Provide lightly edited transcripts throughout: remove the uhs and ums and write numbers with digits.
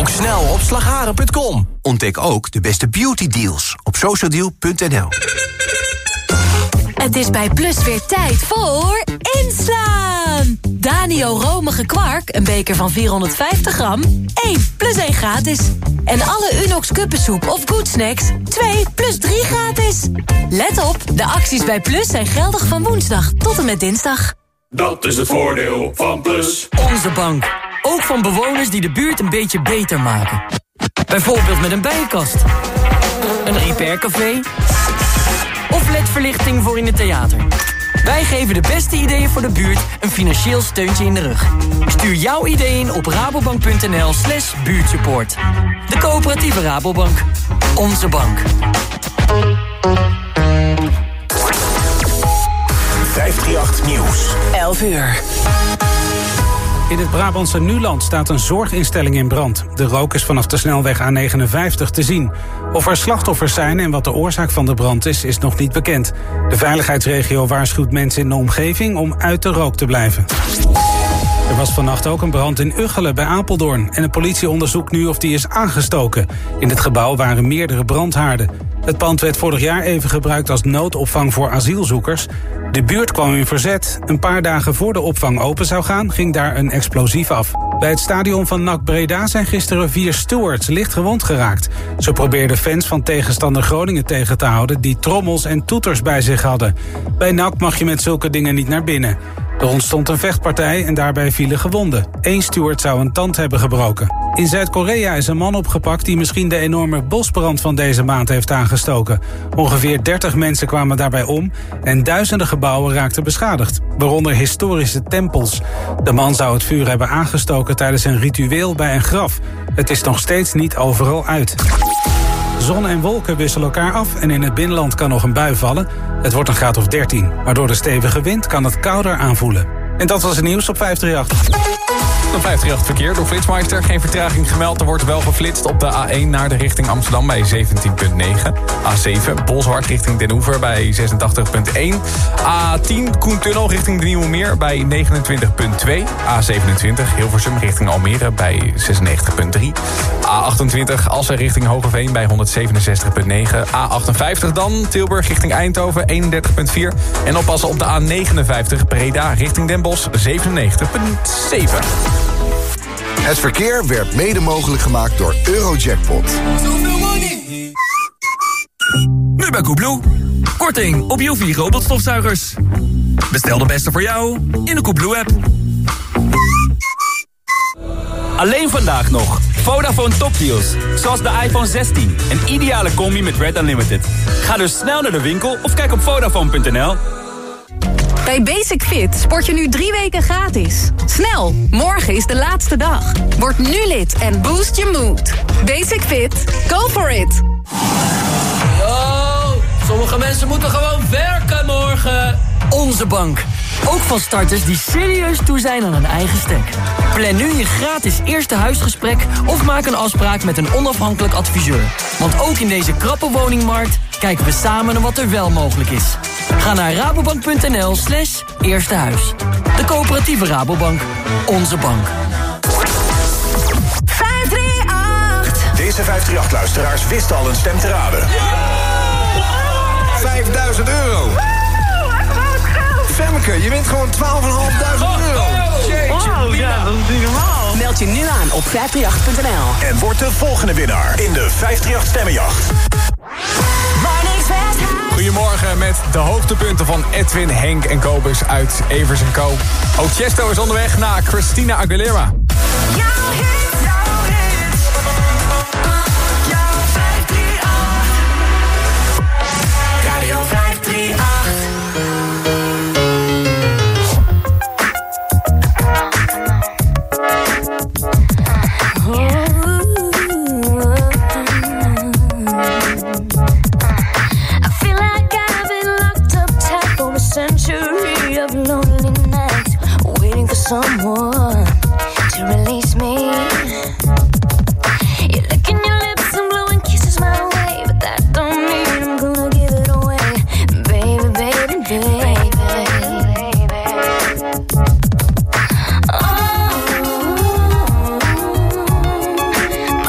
Boek snel op slagharen.com. Ontdek ook de beste beauty deals op socialdeal.nl. Het is bij Plus weer tijd voor inslaan. Danio romige kwark, een beker van 450 gram, 1 plus 1 gratis. En alle Unox kuppensoep of Good Snacks, 2 plus 3 gratis. Let op, de acties bij Plus zijn geldig van woensdag tot en met dinsdag. Dat is het voordeel van Plus. Onze bank. Ook van bewoners die de buurt een beetje beter maken. Bijvoorbeeld met een bijenkast. Een repaircafé. Of LED-verlichting voor in het theater. Wij geven de beste ideeën voor de buurt een financieel steuntje in de rug. Stuur jouw idee in op rabobank.nl/buurtsupport. De coöperatieve Rabobank. Onze bank. 538 Nieuws. 11 uur. In het Brabantse Nuland staat een zorginstelling in brand. De rook is vanaf de snelweg A59 te zien. Of er slachtoffers zijn en wat de oorzaak van de brand is nog niet bekend. De veiligheidsregio waarschuwt mensen in de omgeving om uit de rook te blijven. Er was vannacht ook een brand in Ugchelen bij Apeldoorn. En de politie onderzoekt nu of die is aangestoken. In het gebouw waren meerdere brandhaarden. Het pand werd vorig jaar even gebruikt als noodopvang voor asielzoekers. De buurt kwam in verzet. Een paar dagen voor de opvang open zou gaan, ging daar een explosief af. Bij het stadion van NAC Breda zijn gisteren 4 stewards licht gewond geraakt. Ze probeerden fans van tegenstander Groningen tegen te houden die trommels en toeters bij zich hadden. Bij NAC mag je met zulke dingen niet naar binnen. Er ontstond een vechtpartij en daarbij vielen gewonden. 1 steward zou een tand hebben gebroken. In Zuid-Korea is een man opgepakt die misschien de enorme bosbrand van deze maand heeft aangestoken. Ongeveer 30 mensen kwamen daarbij om en duizenden gebouwen raakten beschadigd. Waaronder historische tempels. De man zou het vuur hebben aangestoken tijdens een ritueel bij een graf. Het is nog steeds niet overal uit. Zon en wolken wisselen elkaar af en in het binnenland kan nog een bui vallen. Het wordt een graad of 13, maar door de stevige wind kan het kouder aanvoelen. En dat was het nieuws op 538. Een 538 verkeer door Flitsmeister. Geen vertraging gemeld. Er wordt wel geflitst op de A1 naar de richting Amsterdam bij 17,9. A7 Bolsward richting Den Oever bij 86,1. A10 Koentunnel richting de Nieuwe Meer bij 29,2. A27 Hilversum richting Almere bij 96,3. A28 Assen richting Hogeveen bij 167,9. A58 dan Tilburg richting Eindhoven 31,4. En oppassen op de A59 Breda richting Den Bosch 97,7. Het verkeer werd mede mogelijk gemaakt door Eurojackpot. Nu bij Koebloe. Korting op Joefie robotstofzuigers. Bestel de beste voor jou in de Koebloe-app. Alleen vandaag nog. Vodafone topdeals. Zoals de iPhone 16. Een ideale combi met Red Unlimited. Ga dus snel naar de winkel of kijk op Vodafone.nl. Bij Basic Fit sport je nu 3 weken gratis. Snel, morgen is de laatste dag. Word nu lid en boost je mood. Basic Fit, go for it. Yo, sommige mensen moeten gewoon werken morgen. Onze bank. Ook van starters die serieus toe zijn aan een eigen stek. Plan nu je gratis eerste huisgesprek of maak een afspraak met een onafhankelijk adviseur. Want ook in deze krappe woningmarkt kijken we samen naar wat er wel mogelijk is. Ga naar rabobank.nl/eerstehuis. De coöperatieve Rabobank. Onze bank. 538. Deze 538-luisteraars wisten al een stem te raden. €5.000. Femmeke, je wint gewoon €12.500. Wow, ja, dat is niet normaal. Meld je nu aan op 538.nl. En word de volgende winnaar in de 538 Stemmenjacht. Goedemorgen met de hoogtepunten van Edwin, Henk en Kobus uit Evers & Co. Ook Chesto is onderweg naar Christina Aguilera. Radio 538. Century of lonely nights, waiting for someone to release me. You're licking your lips and blowing kisses my way, but that don't mean I'm gonna give it away, baby, baby, baby. Oh,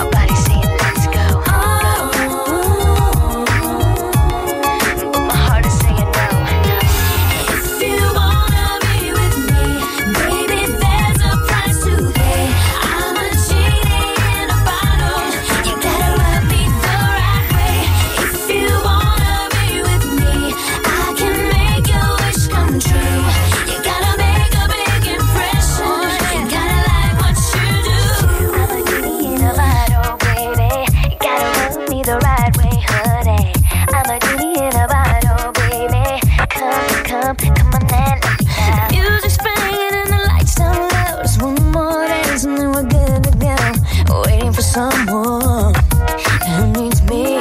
someone who needs me.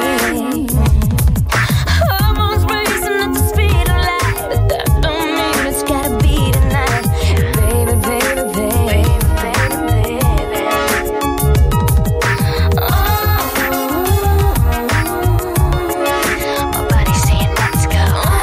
Hormones racing at the speed of light, but that don't mean it's gotta be tonight. Baby, baby, baby, baby, baby. My body's saying let's go.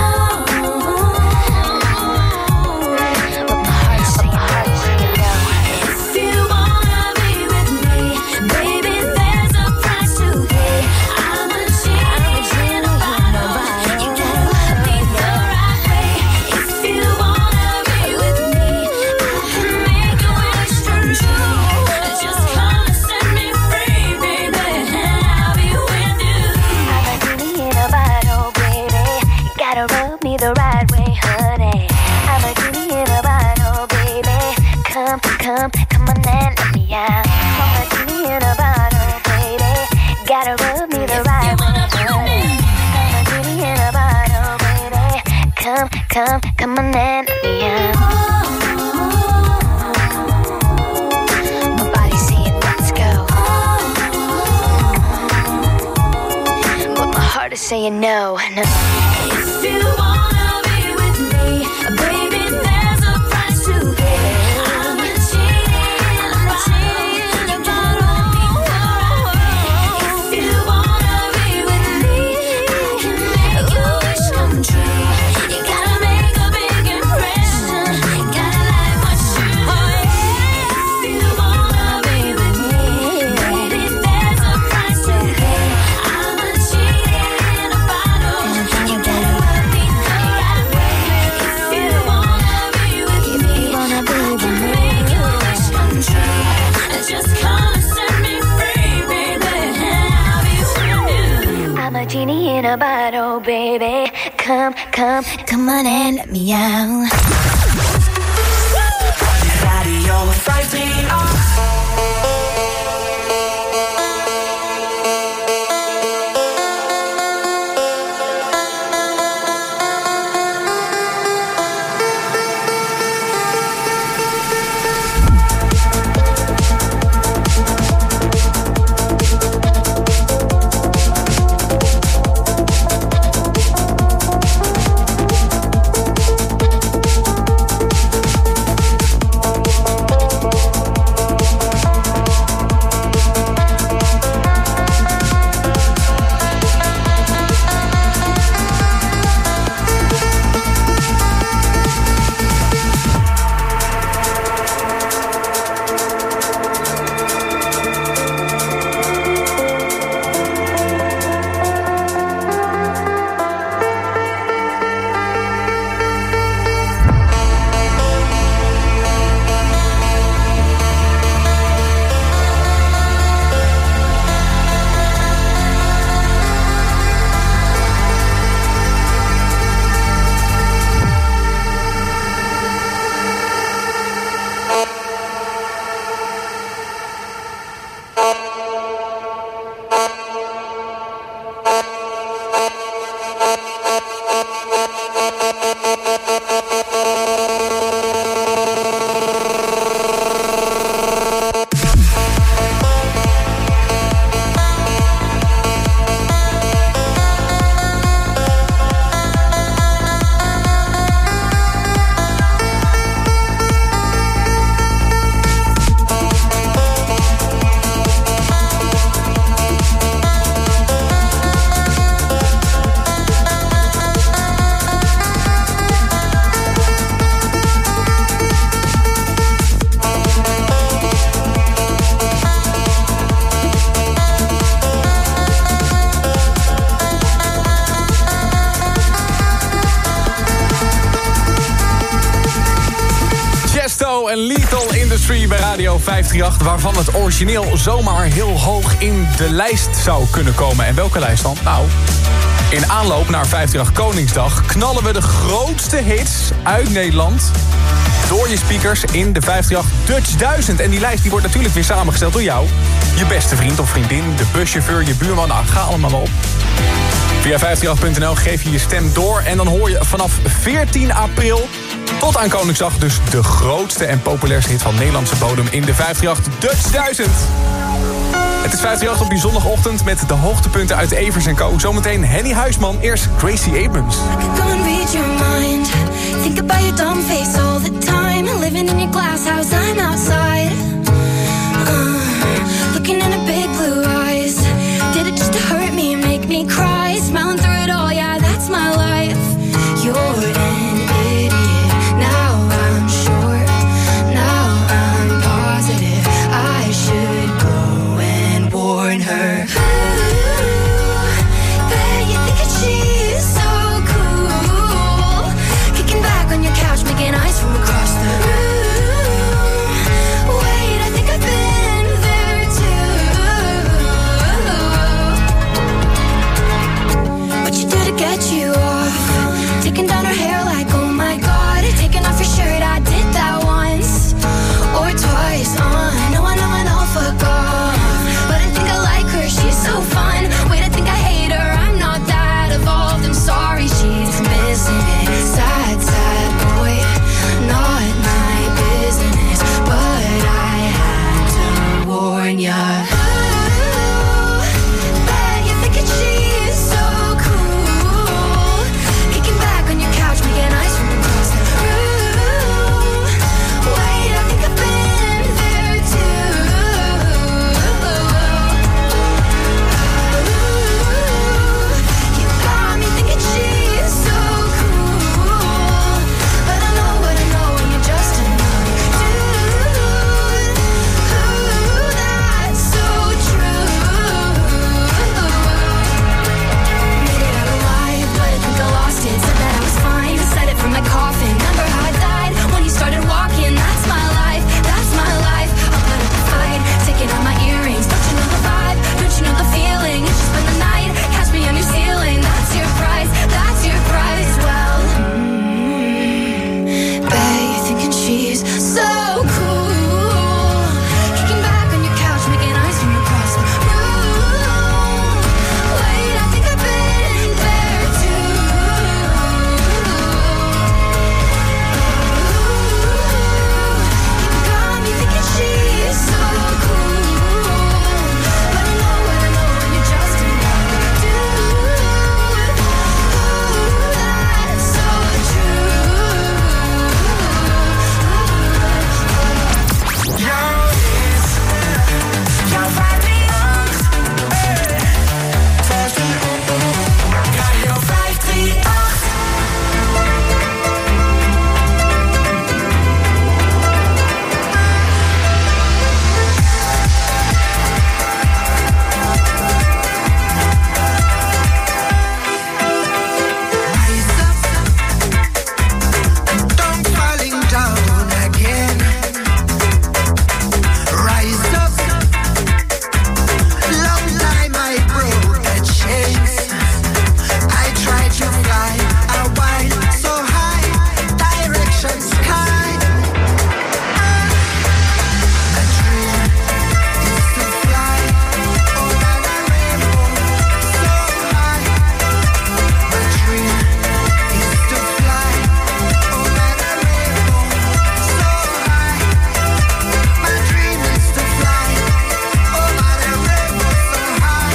But my heart's saying no. If you wanna be with me, baby, there's a price to pay. I'm a genie, you gotta love me the right way. If you wanna be with me, I can make your wish come true. Just come and set me free, baby, and I'll be with you. I'm a genie in a bottle, baby. You gotta rub me the right way, honey. I'm a genie in a bottle, baby. Come, come, come on and let me out. I'm a genie in a bottle, baby. Gotta rub me the right way, honey. I'm a genie in a bottle, baby. Come, come, come on and let me out. My body's saying let's go, but my heart is saying no, no. If you wanna be with me, baby, there's a price to pay. I'm a genie in a bottle. If you wanna be with me, I can make your wish come true. You gotta make a big impression. Gotta like what you do. If you wanna be with me, baby, there's a price to pay. I'm a genie in a bottle. You gotta love me the right way. If you wanna be with me, I can make your wish come true. Just come and set me free, baby, and I'll be with you. I'm a genie in a bottle, baby. Come, come, come on and let me out. Radio 538. En Lethal Industry bij Radio 538... waarvan het origineel zomaar heel hoog in de lijst zou kunnen komen. En welke lijst dan? Nou, in aanloop naar 538 Koningsdag... knallen we de grootste hits uit Nederland... door je speakers in de 538 Dutch 1000. En die lijst die wordt natuurlijk weer samengesteld door jou. Je beste vriend of vriendin, de buschauffeur, je buurman. Nou, ga allemaal maar op. Via 538.nl geef je je stem door... en dan hoor je vanaf 14 april... tot aan Koningsdag dus de grootste en populairste hit van Nederlandse bodem in de 538 Dutch 1000. Het is 538 op die zondagochtend met de hoogtepunten uit Evers & Co. Zometeen Henny Huisman, eerst Gracie Abrams. Think about your dumb face all the time. Living in your glass house, I'm outside. Looking in her big blue eyes. Did it just to hurt me and make me cry? Smiling through it all, yeah, that's my life. You're an idiot. Now I'm sure. Now I'm positive. I should go and warn her. Ooh, bet you think that she's so cool. Kicking back on your couch, making eyes from across the room. Wait, I think I've been there too. What you do to get you off? Taking down her hair like, oh my god. Taking off your shirt, I did that once or twice. I know, fuck off. But I think I like her, she's so fun. Wait, I think I hate her, I'm not that evolved. I'm sorry, she's missing it. Sad, sad boy, not my business. But I had to warn ya. Ooh, bet you're thinking she's so cool. Kicking back on your couch, making eyes from across the room. Wait, I think I've been there too. You got me thinking she's so cool. But I know what I know, and you're just another dude. Ooh, that's so true. Made it out alive, but I think I lost it. Said that I was fine, said it from my coffin. Remember how I died when you started walking? That's my life, that's my life. I'll put up a fight, taking out my earrings. Don't you know the vibe? Don't you know the feeling? You should spend the night, catch me on your ceiling. That's your price, that's your price. Well, bet you're thinking she's so cool. Kicking back on your couch, making eyes from across the room. Wait, I think I've been there too. You got me thinking she's so cool. But I know what I know, and you're just another dude. Ooh, that's so Don't falling down again. Rise up. Long time I broke the chains. I tried to fly a while so high, direction sky. The dream is to fly over the rainbow so high. The dream is to fly over the rainbow so high. My dream is to fly over the rainbow so high.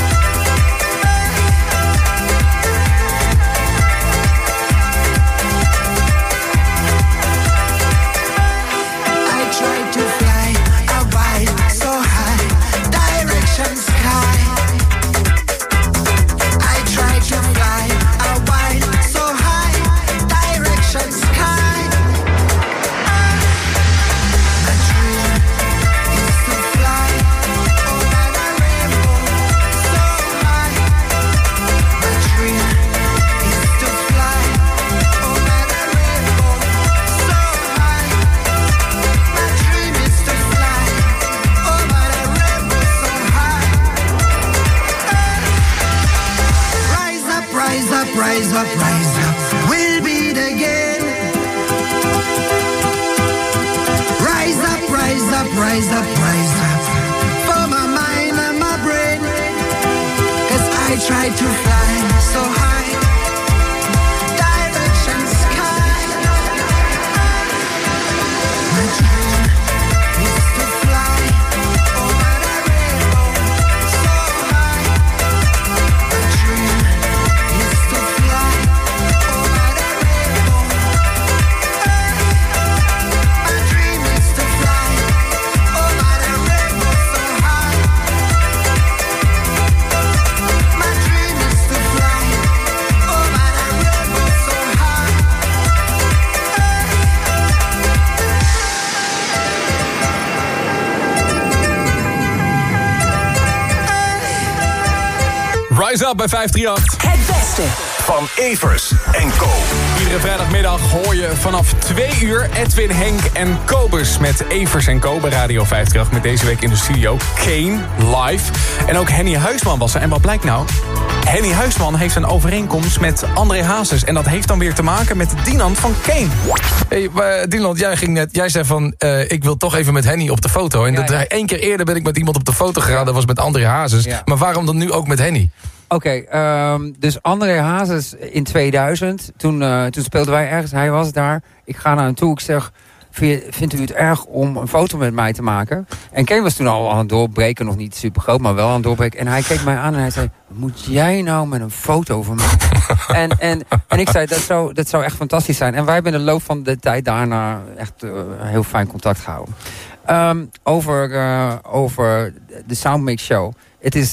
I tried to fly a while so high, direction sky. I tried to fly a while so high, direction sky. The dream is to fly over the rainbow so high. The dream is to fly over the rainbow so high. My dream is to fly over the rainbow so high. Rise up, rise up, rise up, rise up. We'll beat again. Rise up, rise up, rise up, rise up. For my mind and my brain. 'Cause I tried to fly so high, direction sky. My dream is to fly over the rainbow Rise Up bij 538. Het beste van Evers en Co. Iedere vrijdagmiddag hoor je vanaf 2 uur Edwin, Henk en Kobus met Evers en Co bij Radio 538. Met deze week in de studio Kane live. En ook Henny Huisman was er. En wat blijkt nou? Henny Huisman heeft een overeenkomst met André Hazes. En dat heeft dan weer te maken met Dinant van Kane. Hey, Dinant, jij zei van... ik wil toch even met Henny op de foto. En 1 keer eerder ben ik met iemand op de foto gegaan. Dat was met André Hazes. Ja. Maar waarom dan nu ook met Henny? Oké, dus André Hazes in 2000, toen speelden wij ergens, hij was daar. Ik ga naar hem toe, ik zeg, vindt u het erg om een foto met mij te maken? En Kane was toen al aan het doorbreken, nog niet super groot, maar wel aan het doorbreken. En hij keek mij aan en hij zei, moet jij nou met een foto van mij? en ik zei, dat zou echt fantastisch zijn. En wij hebben in de loop van de tijd daarna echt heel fijn contact gehouden. Over de Soundmix Show. Het is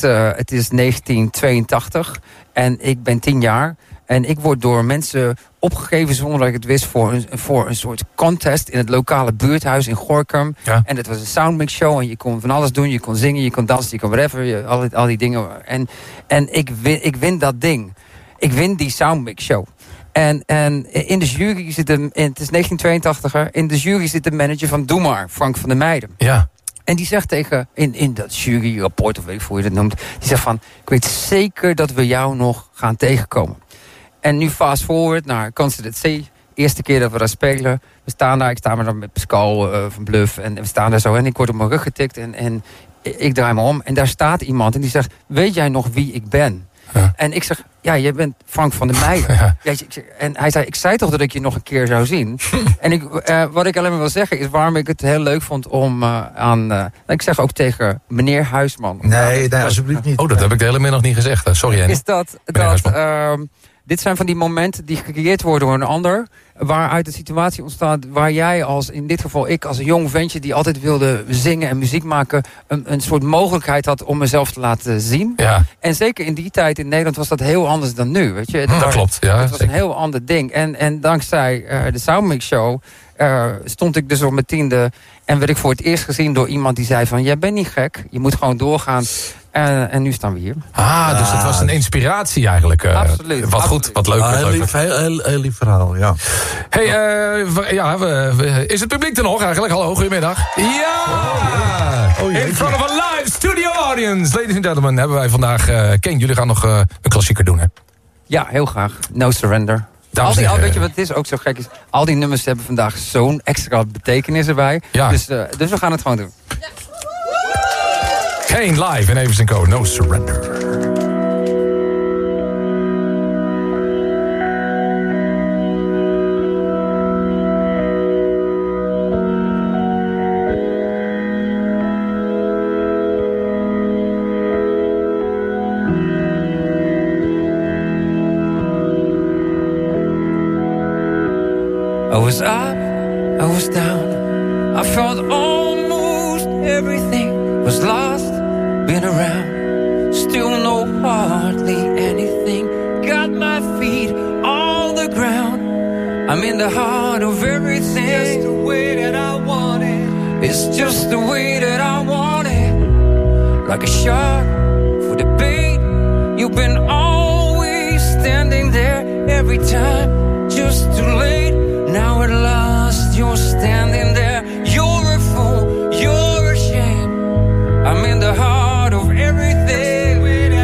1982 en ik ben 10 jaar. En ik word door mensen opgegeven zonder dat ik het wist voor een soort contest in het lokale buurthuis in Gorinchem. Ja. En het was een Soundmix Show en je kon van alles doen. Je kon zingen, je kon dansen, je kon whatever. Al die dingen. En ik win dat ding. Ik win die Soundmix Show. En in de jury zit het is 1982er, in de jury zit de manager van Doe Maar, Frank van der Meijden. Ja. En die zegt tegen, in dat juryrapport, of weet ik hoe je dat noemt, die zegt van, ik weet zeker dat we jou nog gaan tegenkomen. En nu fast forward naar Constance C. Eerste keer dat we daar spelen. We staan daar, ik sta maar dan met Pascal van Bluff. En we staan daar zo en ik word op mijn rug getikt. En ik draai me om. En daar staat iemand en die zegt, weet jij nog wie ik ben? Ja. En ik zeg, ja, jij bent Frank van der Meijden. Ja. En hij zei, ik zei toch dat ik je nog een keer zou zien. En wat ik alleen maar wil zeggen is waarom ik het heel leuk vond om ik zeg ook tegen meneer Huisman. Nee, alsjeblieft niet. Oh, dat heb ik de hele middag nog niet gezegd. Sorry, Henny. Is dat dit zijn van die momenten die gecreëerd worden door een ander, waaruit de situatie ontstaat waar jij in dit geval ik als een jong ventje die altijd wilde zingen en muziek maken, een soort mogelijkheid had om mezelf te laten zien. Ja. En zeker in die tijd in Nederland was dat heel anders dan nu. Weet je? Dat klopt. Ja, het was een heel ander ding. En dankzij de Soundmix Show stond ik dus op mijn 10e en werd ik voor het eerst gezien door iemand die zei van, jij bent niet gek, je moet gewoon doorgaan. En nu staan we hier. Dus het was een inspiratie eigenlijk. Absoluut. Wat goed, wat leuk. Heel lief verhaal, ja. Hey, is het publiek er nog eigenlijk? Hallo, goedemiddag. Ja! In front of a live studio audience. Ladies and gentlemen, hebben wij vandaag... Ken, jullie gaan nog een klassieker doen, hè? Ja, heel graag. No Surrender. Weet je wat het is? Ook zo gek is. Al die nummers hebben vandaag zo'n extra betekenis erbij. Ja. Dus we gaan het gewoon doen. Ja. Kane live in Evers & Co. No Surrender. I was up, I was down. I felt almost everything was lost. Been around, still know hardly anything. Got my feet on the ground. I'm in the heart of everything. It's just the way that I want it. It's just the way that I want it. Like a shark for the bait. You've been always standing there every time. Just too late. Now at last you're standing there. You're a fool, you're a shame. I'm in the heart of everything.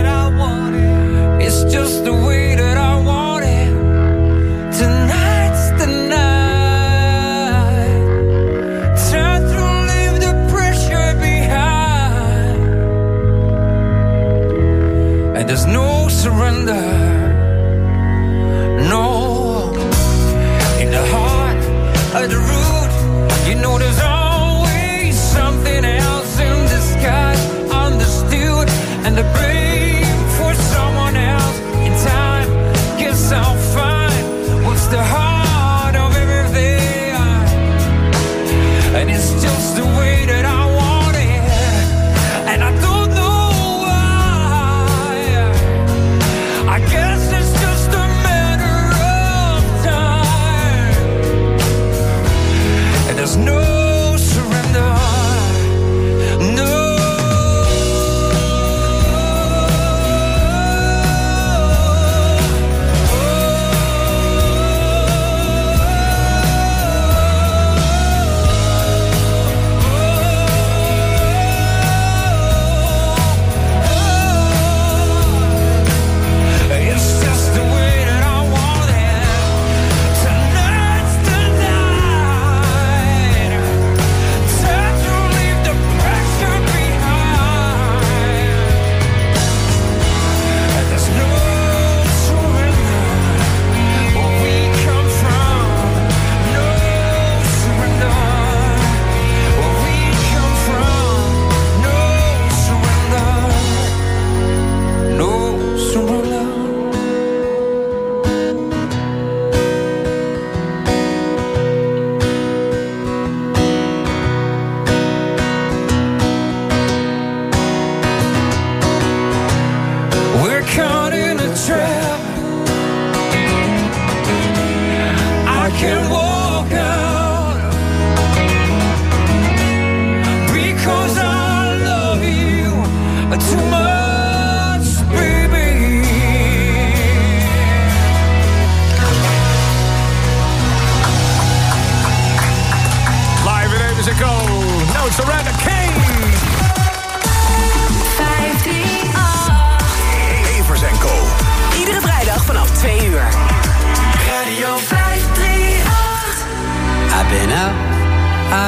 It's just the way that I want it. Tonight's the night. Time to leave the pressure behind. And there's no surrender. No. In the heart of the root, you know there's always something else in disguise. Understood and the blame for someone else. In time, guess I'll find what's the heart of everything. And it's just the way that I want it. And I don't know why. I guess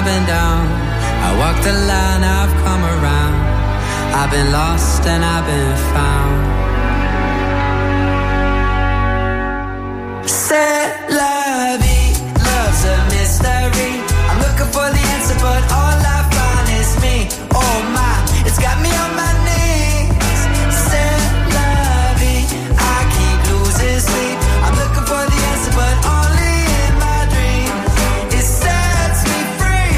I've been down. I walked the line, I've come around. I've been lost and I've been found. C'est la vie, love's a mystery. I'm looking for the answer, but all I find is me. Oh my, it's got me on my knees. C'est la vie, I keep losing sleep. I'm looking for the answer, but only in my dreams. It sets me free.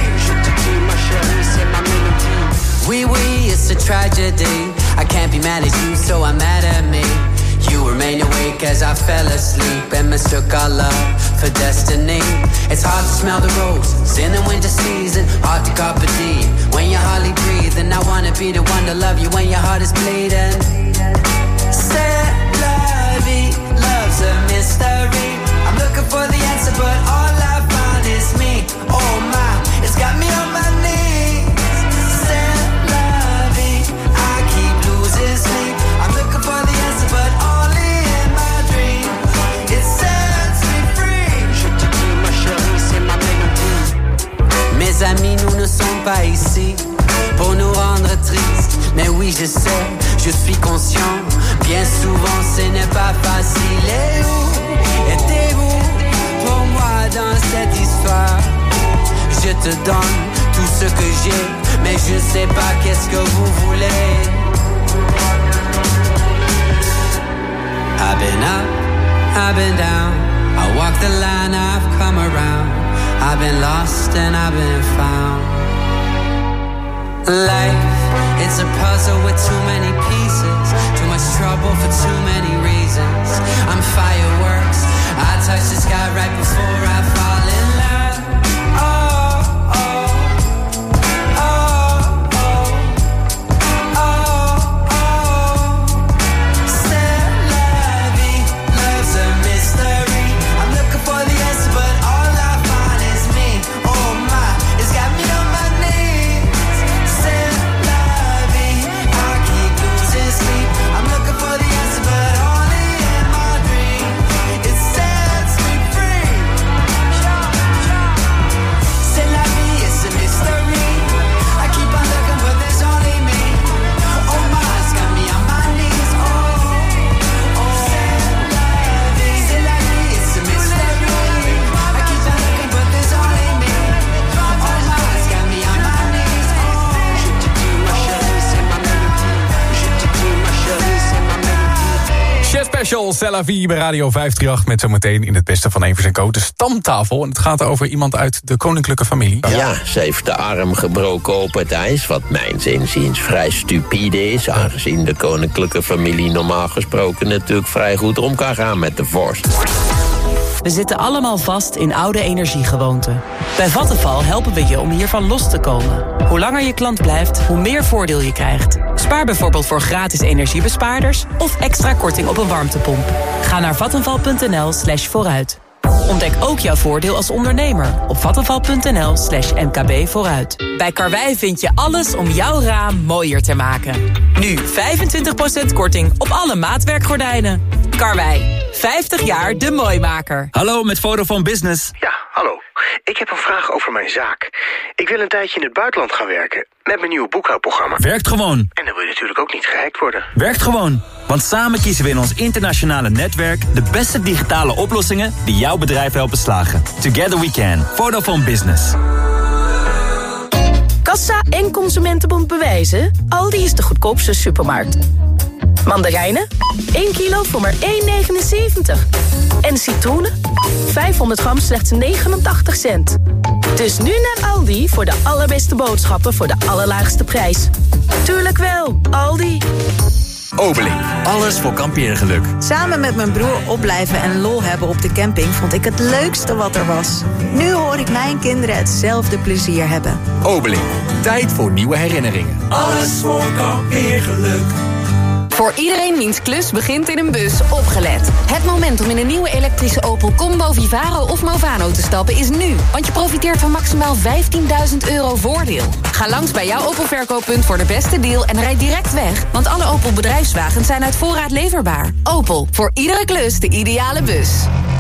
Oui, it's a tragedy. I can't be mad at you, so I'm mad at me. You remain awake as I fell asleep and mistook our love for destiny. It's hard to smell the roses in the winter season, hard to carpe diem when you're hardly breathing. I wanna be the one to love you when your heart is bleeding. C'est la vie, love's a mystery. I'm looking for the answer, but all I find is me. Oh my, it's got me on my knees. C'est la vie, I keep losing sleep. I'm looking for the answer, but only in my dreams. It sets me free. Je te dis, ma chérie, c'est ma mélodie. Mes amis, nous ne sommes pas ici pour nous rendre tristes. Mais oui, je sais, je suis conscient. Bien souvent, ce n'est pas facile. Et où étiez-vous pour moi dans cette histoire? Je te donne tout ce que j'ai, mais je sais pas qu'est-ce que vous voulez. I've been up, I've been down. I walk the line, I've come around. I've been lost and I've been found. Life, it's a puzzle with too many pieces. Too much trouble for too many reasons. I'm fireworks. I touch the sky right before I fall in love. Oh, oh, oh, oh, oh, oh. C'est la vie, love's a mystery. I'm looking for the answer, but all I find is me. Oh my, it's got me on my knees. C'est la vie, I keep losing sleep. I'm looking for the answer, but only in my dreams. It sets me free. C'est la vie, it's a mystery. I keep on looking, but there's only me. Oh my, it's got me on my knees. Oh, oh. C'est la vie, it's a mystery. I keep on looking, but there's only me. Oh my, it's got me on my knees. Je te dis, ma chérie, c'est ma mélodie. Je te dis, ma chérie, c'est ma mélodie. Chef Special, C'est la vie bij Radio 538... met zometeen in het beste van Evers en Co. de stamtafel. En het gaat over iemand uit de koninklijke familie. Ja, ze heeft de arm gebroken op het ijs... wat mijns inziens vrij stupide is... aangezien de koninklijke familie normaal gesproken... natuurlijk vrij goed om kan gaan met de vorst. We zitten allemaal vast in oude energiegewoonten. Bij Vattenfall helpen we je om hiervan los te komen. Hoe langer je klant blijft, hoe meer voordeel je krijgt. Spaar bijvoorbeeld voor gratis energiebespaarders... of extra korting op een warmtepomp. Ga naar vattenfall.nl/vooruit. Ontdek ook jouw voordeel als ondernemer op vattenfall.nl/mkbvooruit. Bij Karwei vind je alles om jouw raam mooier te maken. Nu 25% korting op alle maatwerkgordijnen. Karwei, 50 jaar de mooimaker. Hallo, met Vodafone Business. Ja, hallo. Ik heb een vraag over mijn zaak. Ik wil een tijdje in het buitenland gaan werken met mijn nieuwe boekhoudprogramma. Werkt gewoon. En dan wil je natuurlijk ook niet gehackt worden. Werkt gewoon. Want samen kiezen we in ons internationale netwerk de beste digitale oplossingen die jouw bedrijf helpen slagen. Together we can. Vodafone Business. Kassa en Consumentenbond bewijzen. Aldi is de goedkoopste supermarkt. Mandarijnen, 1 kilo voor maar €1,79. En citroenen, 500 gram slechts 89 cent. Dus nu naar Aldi voor de allerbeste boodschappen voor de allerlaagste prijs. Tuurlijk wel, Aldi. Obeling. Alles voor kampeergeluk. Samen met mijn broer opblijven en lol hebben op de camping vond ik het leukste wat er was. Nu hoor ik mijn kinderen hetzelfde plezier hebben. Obeling. Tijd voor nieuwe herinneringen. Alles voor kampeergeluk. Voor iedereen wiens klus begint in een bus, opgelet. Het moment om in een nieuwe elektrische Opel Combo, Vivaro of Movano te stappen is nu. Want je profiteert van maximaal €15.000 voordeel. Ga langs bij jouw Opel verkooppunt voor de beste deal en rijd direct weg. Want alle Opel bedrijfswagens zijn uit voorraad leverbaar. Opel, voor iedere klus de ideale bus.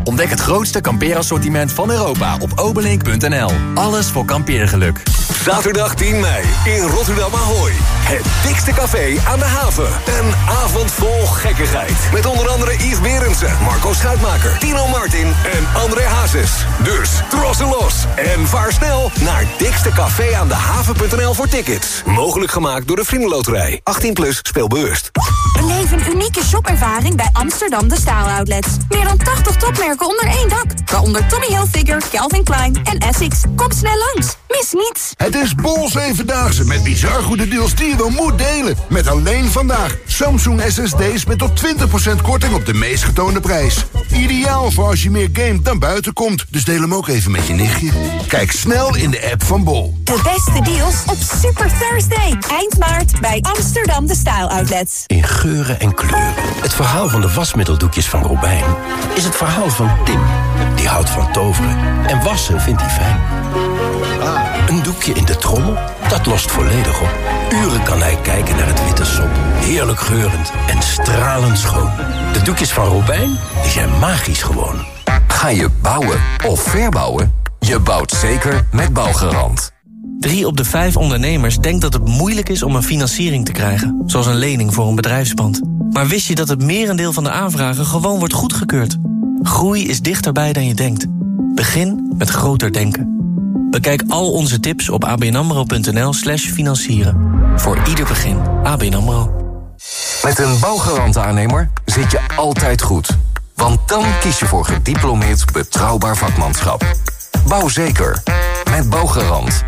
Ontdek het grootste kampeerassortiment van Europa op obelink.nl. Alles voor kampeergeluk. Zaterdag 10 mei in Rotterdam Ahoy. Het dikste café aan de haven. Een avond vol gekkigheid. Met onder andere Yves Berendsen, Marco Schuitmaker, Tino Martin en André Hazes. Dus trossen los en vaar snel naar dikstecaféaandehaven.nl voor tickets. Mogelijk gemaakt door de Vriendenloterij. 18 plus, speel bewust. Beleef een unieke shopervaring bij Amsterdam De Staal Outlets. Meer dan 80 topmerken onder één dak. Waaronder Tommy Hilfiger, Calvin Klein en Essex. Kom snel langs. Mis niets. Het is Bol 7-daagse met bizar goede deals die je wel moet delen. Met alleen vandaag Samsung SSD's met tot 20% korting op de meest getoonde prijs. Ideaal voor als je meer gamet dan buiten komt. Dus deel hem ook even met je nichtje. Kijk snel in de app van Bol. De beste deals op Super Thursday. Eind maart bij Amsterdam De Staal Outlets. In geuren en kleuren. Het verhaal van de wasmiddeldoekjes van Robijn is het verhaal van Tim. Die houdt van toveren. En wassen vindt hij fijn. Een doekje in de trommel, dat lost volledig op. Uren kan hij kijken naar het witte sop. Heerlijk geurend en stralend schoon. De doekjes van Robijn, die zijn magisch gewoon. Ga je bouwen of verbouwen? Je bouwt zeker met Bouwgarant. 3 op de 5 ondernemers denkt dat het moeilijk is om een financiering te krijgen. Zoals een lening voor een bedrijfspand. Maar wist je dat het merendeel van de aanvragen gewoon wordt goedgekeurd? Groei is dichterbij dan je denkt. Begin met groter denken. Bekijk al onze tips op abnamro.nl/financieren. Voor ieder begin. ABN AMRO. Met een Bouwgarant-aannemer zit je altijd goed. Want dan kies je voor gediplomeerd betrouwbaar vakmanschap. Bouw zeker. Met Bouwgarant.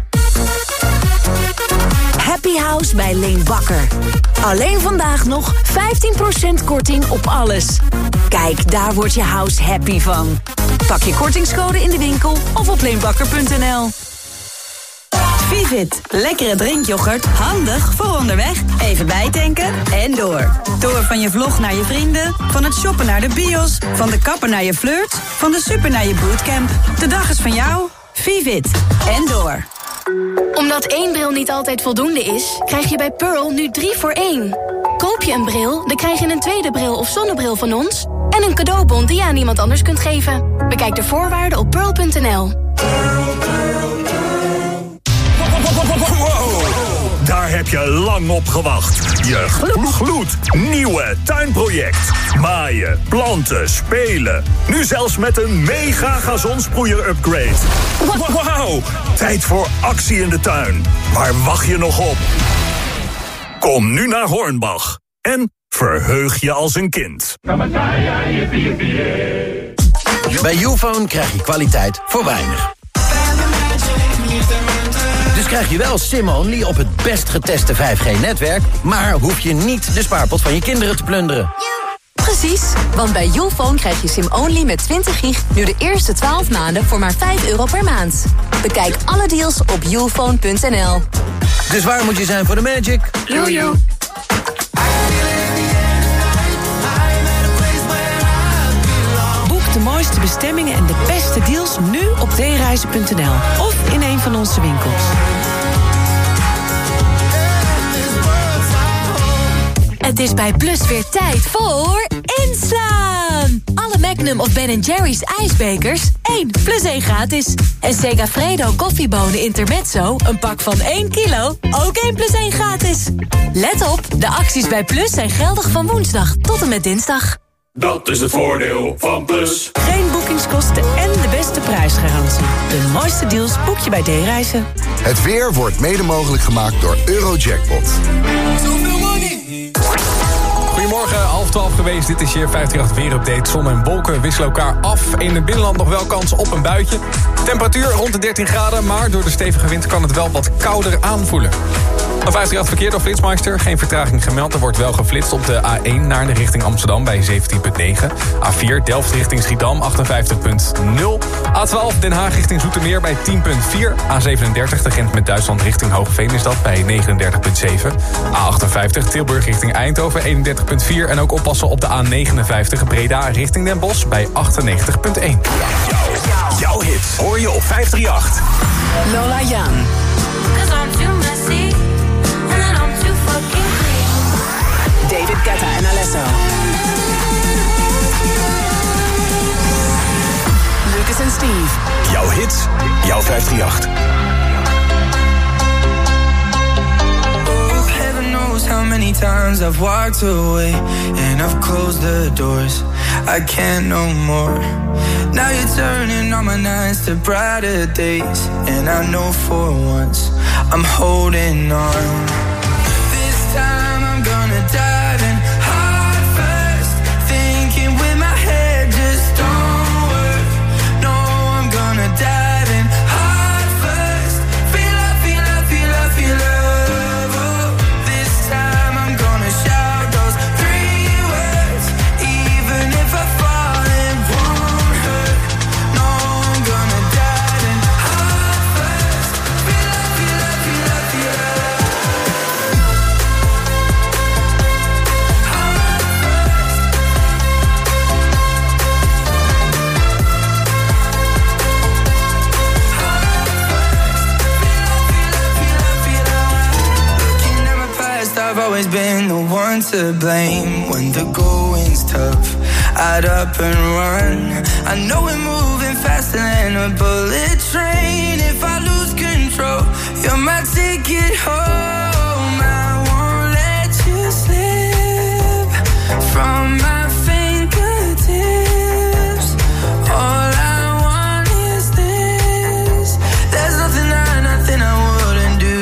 Happy House bij Leen Bakker. Alleen vandaag nog 15% korting op alles. Kijk, daar wordt je house happy van. Pak je kortingscode in de winkel of op leenbakker.nl. Vivit, lekkere drinkyoghurt, handig voor onderweg. Even bijtanken en door. Door van je vlog naar je vrienden, van het shoppen naar de bios, van de kapper naar je flirt, van de super naar je bootcamp. De dag is van jou. Vivit en door. Omdat 1 bril niet altijd voldoende is, krijg je bij Pearl nu 3 voor 1. Koop je een bril, dan krijg je een tweede bril of zonnebril van ons en een cadeaubon die je aan iemand anders kunt geven. Bekijk de voorwaarden op pearl.nl. Wow, daar heb je lang op gewacht. Je gloednieuwe tuinproject. Maaien, planten, spelen. Nu zelfs met een mega gazonsproeier-upgrade. Wauw, tijd voor actie in de tuin. Waar wacht je nog op? Kom nu naar Hornbach en verheug je als een kind. Bij Youfone krijg je kwaliteit voor weinig. Dus krijg je wel SIM-only op het best geteste 5G-netwerk... maar hoef je niet de spaarpot van je kinderen te plunderen. Precies, want bij Youfone krijg je SIM-only met 20 gig... nu de eerste 12 maanden voor maar €5 per maand. Bekijk alle deals op youfone.nl. Dus waar moet je zijn voor de magic? Jojo. De mooiste bestemmingen en de beste deals nu op dereizen.nl of in een van onze winkels. Het is bij Plus weer tijd voor inslaan. Alle Magnum of Ben Jerry's ijsbekers 1 + 1 gratis. En Segafredo koffiebonen Intermezzo, een pak van 1 kilo, ook 1 + 1 gratis. Let op, de acties bij Plus zijn geldig van woensdag tot en met dinsdag. Dat is het voordeel van Plus. Geen boekingskosten en de beste prijsgarantie. De mooiste deals boek je bij D-Reizen. Het weer wordt mede mogelijk gemaakt door Eurojackpot. Goedemorgen, 11:30 geweest. Dit is je 538 weerupdate. Zon en wolken wisselen elkaar af. In het binnenland nog wel kans op een buitje. Temperatuur rond de 13 graden, maar door de stevige wind kan het wel wat kouder aanvoelen. Een 538 verkeer door Flitsmeister. Geen vertraging gemeld. Er wordt wel geflitst op de A1 naar de richting Amsterdam bij 17,9. A4 Delft richting Schiedam 58,0. A12 Den Haag richting Zoetermeer bij 10,4. A37 de grens met Duitsland richting Hoogeveen is dat bij 39,7. A58 Tilburg richting Eindhoven 31,4. En ook oppassen op de A59 Breda richting Den Bosch bij 98,1. Jouw hits hoor je op 538. Lola Jan. David Guetta en Alesso. Steve. Jouw hits, jouw 538. Oh, heaven knows how many times I've walked away and I've closed the doors. I can't no more. Now you're turning all my nights to brighter days, and I know for once I'm holding on. This time I'm gonna dive in hard first, thinking with my head just don't work. No, I'm gonna dive in hard first. Feel love, feel love, feel love, feel love. Oh, this time I'm gonna shout those 3 words, even if I fall, it won't hurt. No, I'm gonna dive in hard first. Feel love, feel love, feel love, feel love. I've always been the one to blame. When the going's tough, I'd up and run. I know we're moving faster than a bullet train. If I lose control, you're my ticket home. I won't let you slip from my fingertips. All I want is this. There's nothing I wouldn't do.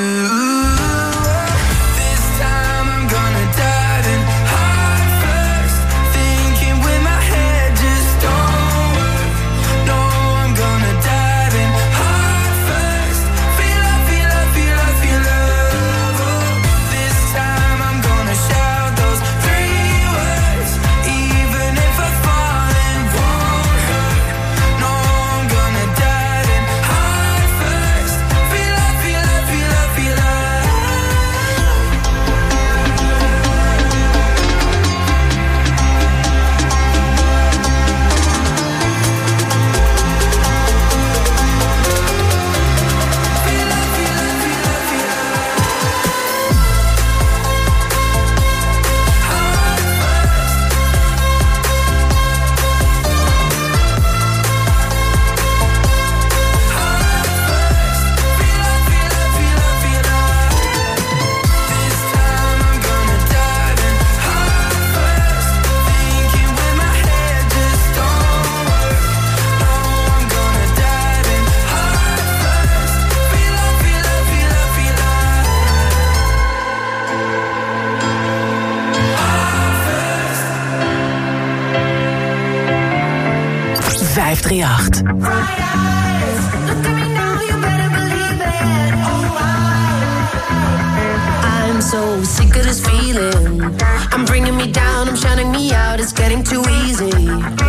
I'm so sick of this feeling. I'm bringing me down, I'm shutting me out. It's getting too easy.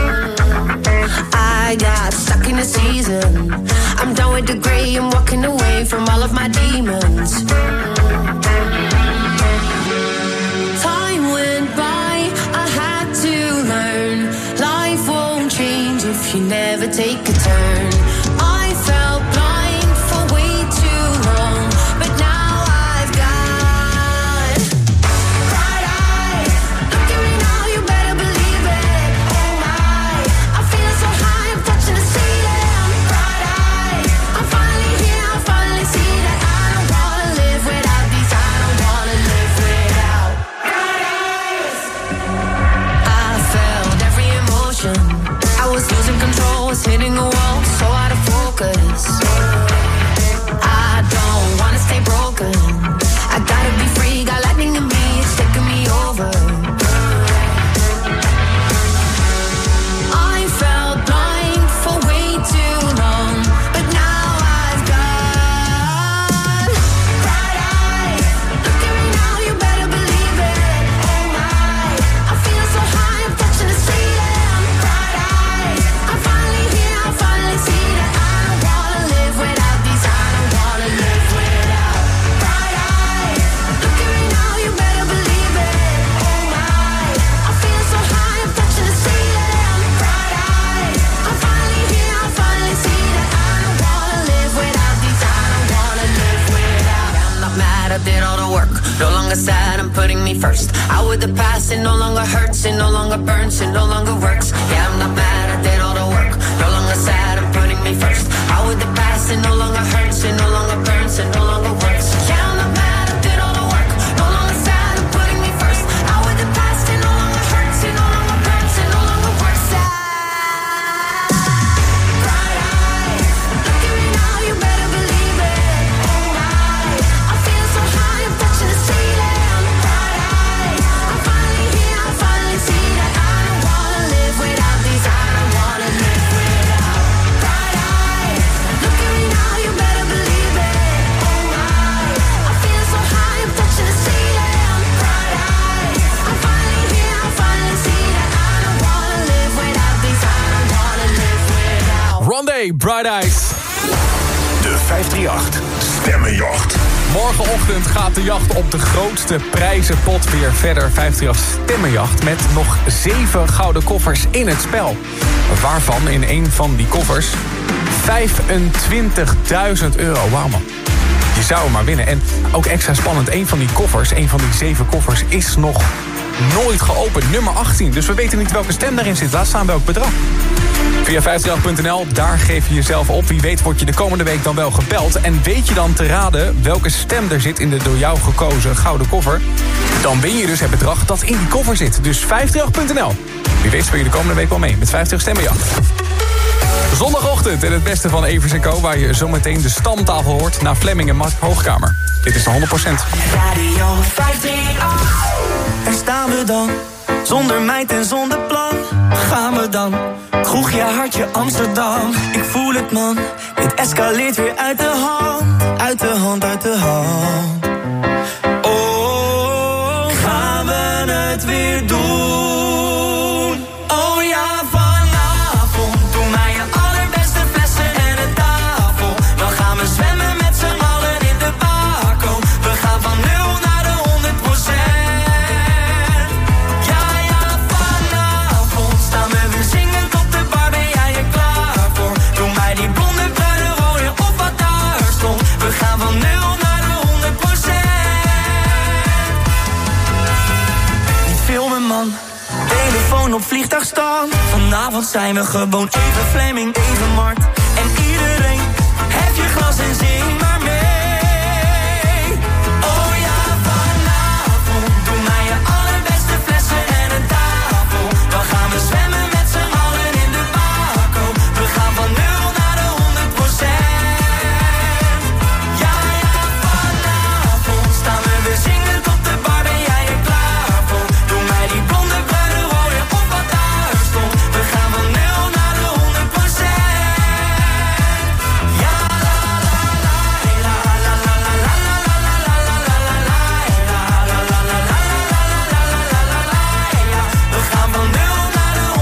I got stuck in the season. I'm done with the gray, I'm walking away from all of my demons. Time went by, I had to learn. Life won't change if you never take a turn. I felt blind for way too long, but now I've got bright eyes. Look at me now, you better believe it. Oh my, I'm feeling so high, I'm touching the ceiling. Bright eyes, I'm finally here, I finally see that I don't wanna live without these. I don't wanna live without bright eyes. I felt every emotion. I was losing control, was hitting a wall, so out of focus. I don't wanna stay broken. I gotta be free, got lightning in me, it's taking me over. I felt blind for way too long, but now I've got bright eyes. Look at me now, you better believe it. Oh my, I'm feeling so high, I'm touching the ceiling. Bright eyes, I'm finally here, I finally see that I don't wanna live without these. I don't wanna live without bright eyes. Look at me now, you better believe it. Oh my, I'm feeling so high, I'm touching the ceiling. Bright eyes, I'm finally here, I finally see that I don't wanna live without these. I don't wanna live without. I'm not mad, I did all the work. No longer sad, I'm putting me first. Out with the past, it no longer hurts, it no longer burns, it no longer works. Yeah, I'm not mad, I did all the work. No longer sad, I'm putting me first. How would the past, it no longer hurts, it no longer burns, it no longer works. Yeah, I'm not mad, I did all the work. No longer sad, I'm putting me first. How would the past, it no longer hurts, it no longer burns, it no longer works. Bright eyes, look at me now, you better believe it. Oh my, I feel so high, I'm touching the ceiling. Bright eyes, I'm finally here, I finally see that I don't wanna live without these, I don't wanna live without. Bright eyes, look at me now, you better believe it. Oh my, I feel so high, I'm touching the ceiling. Bright eyes, I'm finally here, I finally see that I don't wanna live without these, I don't wanna live without. Rondé, Bright Eyes. De 538 Stemmenjacht. Morgenochtend gaat de jacht op de grootste prijzenpot weer verder. 538 Stemmenjacht met nog 7 gouden koffers in het spel. Waarvan in een van die koffers 25.000 euro. Wauw man. Je zou hem maar winnen. En ook extra spannend, een van die koffers, een van die 7 koffers is nog nooit geopend. Nummer 18. Dus we weten niet welke stem daarin zit. Laat staan welk bedrag. Via 538.nl, daar geef je jezelf op. Wie weet word je de komende week dan wel gebeld. En weet je dan te raden welke stem er zit in de door jou gekozen gouden koffer. Dan win je dus het bedrag dat in die koffer zit. Dus 538.nl. Wie weet speel je de komende week wel mee met 50 stemmenjacht. Zondagochtend en het beste van Evers & Co. Waar je zometeen de stamtafel hoort naar Flemming en Mark Hoogkamer. Dit is de 100%. Radio 538. Daar staan we dan, zonder meid en zonder plan. Gaan we dan, kroegje hartje Amsterdam. Ik voel het man, dit escaleert weer uit de hand. Uit de hand, uit de hand. Oh, gaan we het weer doen? Oh ja, vanavond doen wij je allerbeste flessen en een tafel. Dan gaan we zwemmen met z'n allen in de bako. We gaan van 0 naar de 100%. Ja, ja, vanavond staan we weer zingend op de bar. Ben jij er klaar voor? Doe mij die blonde bruine rooien of wat daar stond. We gaan van 0 naar de 100%. Niet filmen man, telefoon op vliegtuigstand. Vanavond zijn we gewoon even Flemming, even Mart. En iedereen, heb je glas en zing maar mee. Oh ja, vanavond doen wij je allerbeste flessen en een tafel. Dan gaan we zwemmen met z'n allen in de bako. We gaan van 0 naar de 100%. Ja, ja, vanavond staan we weer zingend op de bar. Ben jij er klaar voor? Doe mij die blonde bruine rooien of wat daar stond. We gaan van 0 naar de 100%. Ja, la la la la la la la la la la la la la la la la la la. We gaan van 0 naar de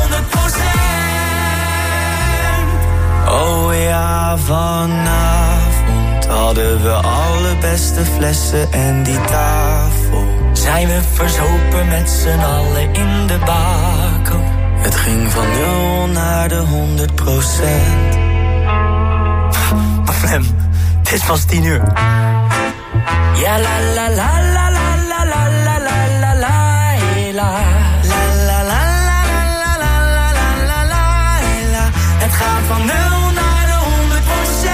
100%. Oh ja, vanavond hadden we alle beste flessen en die tafel. Zijn we verzopen met z'n allen in de bako. Het ging van 0 naar de 100%. Maar Flem, het is pas 10 uur. Ja, la la la la la la la la la la la la. La la la la la la la la la la. Het gaat van 0 naar de 100%.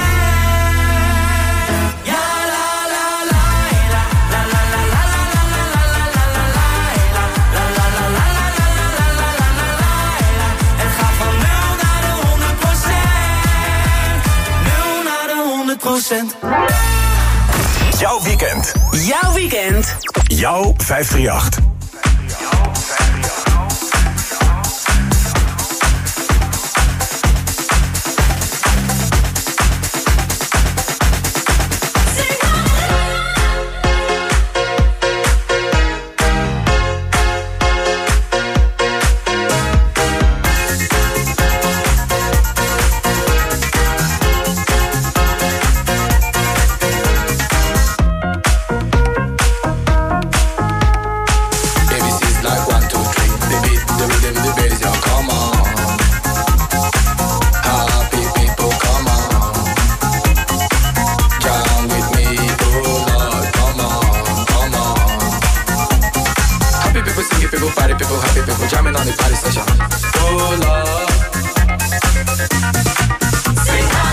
Ja, la la la la la la la la la la la la la la la la la la la. Het gaat van 0 naar de 100%. 0 naar de 100%. Jouw weekend. Jouw weekend. Jouw 538. Jamming on the party session. Oh Lord. Sing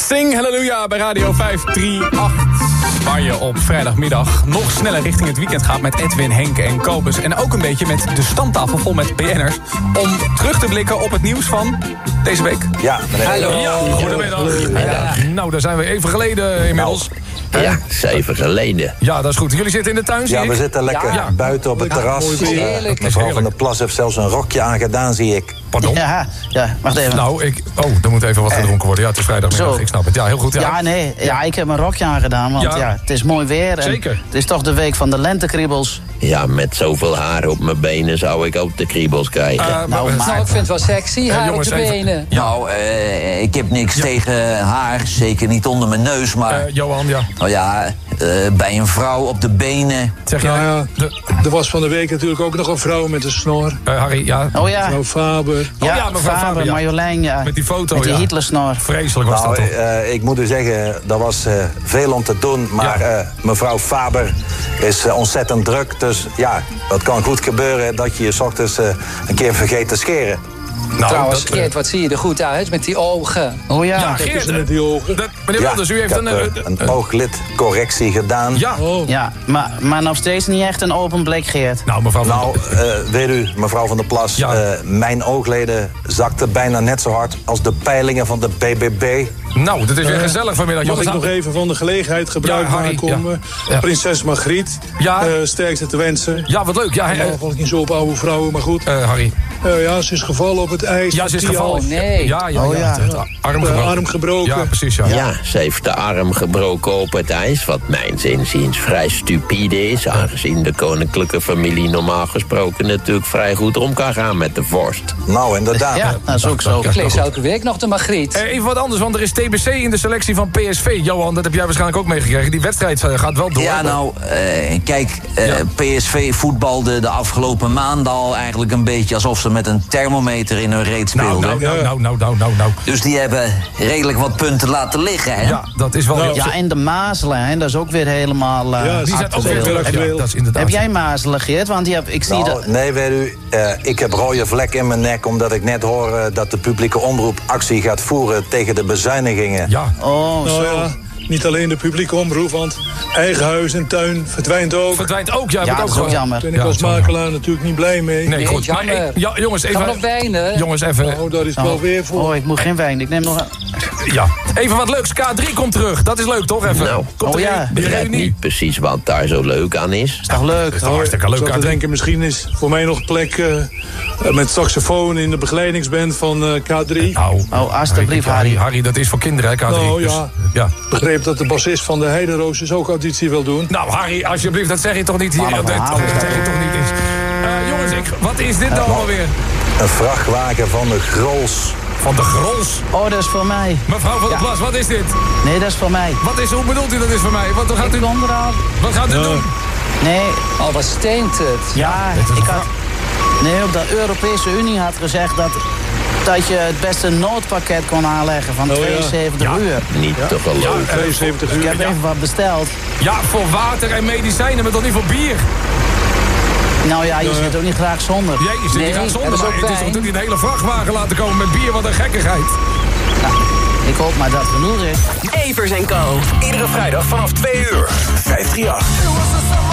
Sing Halleluja bij Radio 538. Waar je op vrijdagmiddag nog sneller richting het weekend gaat met Edwin, Henk en Kobus. En ook een beetje met de stamtafel vol met BN'ers. Om terug te blikken op het nieuws van deze week. Ja, meneer. Hallo. Ja, goedemiddag. Ja. Nou, daar zijn we even geleden inmiddels. Ja, 7 geleden. Ja, dat is goed. Jullie zitten in de tuin, zie ik? Ja, we zitten lekker buiten op het terras. Mevrouw van der Plas heeft zelfs een rokje aangedaan, zie ik. Pardon? Ja, wacht even. Nou, er moet even wat gedronken worden. Ja, het is vrijdagmiddag, ik snap het. Ja, heel goed. Ja, ik heb een rokje aangedaan, want het is mooi weer. En zeker. Het is toch de week van de lentekriebels. Ja, met zoveel haar op mijn benen zou ik ook de kriebels krijgen. Nou, ik vind het wel sexy, haar op de benen. Nou, ik heb niks tegen haar. Zeker niet onder mijn neus, maar... Johan, ja. Nou ja, bij een vrouw op de benen... Zeg je, er was van de week natuurlijk ook nog een vrouw met een snor. Harry, ja. Oh ja. Mevrouw Faber. Ja, mevrouw Faber, Marjolein, ja. Met die foto, met die Hitlersnor. Vreselijk was dat toch? Ik moet u zeggen, er was veel om te doen. Maar mevrouw Faber is ontzettend druk. Dus ja, het kan goed gebeuren dat je je 's ochtends een keer vergeet te scheren. Nou, trouwens, Geert, wat zie je er goed uit met die ogen. Oh ja, Geert, met die ogen. Meneer Wilders, u heeft een ooglidcorrectie gedaan. Ja, ja, maar nog steeds niet echt een open blik, Geert. Nou, mevrouw weet u, mevrouw van der Plas, mijn oogleden zakten bijna net zo hard als de peilingen van de BBB. Nou, dat is weer gezellig vanmiddag. Mag ik nog even van de gelegenheid gebruik maken? Prinses Margriet, sterkste te wensen. Ja, wat leuk. Ja, val ik niet zo op oude vrouwen, maar goed. Harry. Ja, ze is gevallen op het ijs. Ja, ze is gevallen. Oh, nee. Ja. Arm gebroken. Ja, precies, ja, ze heeft de arm gebroken op het ijs. Wat mijns inziens vrij stupide is. Aangezien de koninklijke familie normaal gesproken natuurlijk vrij goed om kan gaan met de vorst. Nou, inderdaad. Ja, dat is ook zo. Ik lees elke week nog de Margriet. Even wat anders, want er is TBC in de selectie van PSV. Johan, dat heb jij waarschijnlijk ook meegekregen. Die wedstrijd gaat wel door. Ja, nou, kijk, PSV voetbalde de afgelopen maanden al eigenlijk een beetje alsof ze met een thermometer in hun reet speelden. Nou. Dus die hebben redelijk wat punten laten liggen, hè? Ja, dat is wel... Ja, en de mazelen, hè, dat is ook weer helemaal... die zijn ook weer actueel. Dat is inderdaad... Heb jij mazelen, Geert? Want ik zie dat... Nee, weet u, ik heb rode vlekken in mijn nek... omdat ik net hoor dat de publieke omroep actie gaat voeren tegen de bezuinigingen. Ja. Oh, zo. Ja. Niet alleen de publieke omroep, want eigen huis en tuin verdwijnt ook. Verdwijnt ook, ja. Dat is ook jammer. Daar ben ik als makelaar natuurlijk niet blij mee. Nee, goed. Maar, jongens, even... Gaan we nog wijnen? Jongens, even... Nou, daar is wel weer voor. Oh, ik moet geen wijn. Ik neem nog een... Ja. Even wat leuks. K3 komt terug. Dat is leuk, toch? Even. Nou, ik begrijp niet precies wat daar zo leuk aan is. Is toch leuk? Is toch hartstikke leuk. Ik zou denken, misschien is voor mij nog plek met saxofoon in de begeleidingsband van K3. Nou, alsjeblieft, Harry. Harry, dat is voor kinderen, hè, K3. Nou, dus, ja. Ik begreep dat de bassist van de Heideroosjes ook auditie wil doen. Nou, Harry, alsjeblieft, dat zeg je toch niet hier? Dat zeg je toch niet eens. Jongens, wat is dit dan alweer? Een vrachtwagen van de Grols. Van de Grols? Oh, dat is voor mij. Mevrouw van der Plas, wat is dit? Nee, dat is voor mij. Hoe bedoelt u dat is voor mij? Wat gaat u doen? Wat gaat u doen? Nee. Oh, wat steent het? Ja, op de Europese Unie had gezegd dat je het beste noodpakket kon aanleggen van 72 uur. Niet toch wel leuk. 72 uur. Ik heb even wat besteld. Ja, voor water en medicijnen, maar toch niet voor bier? Nou ja, je zit ook niet graag zonder. Ja, je zit niet graag zonder, maar het is toch niet een hele vrachtwagen laten komen met bier, wat een gekkigheid. Nou, ik hoop maar dat het genoeg is. Evers & Co. Iedere vrijdag vanaf 2 uur. 538.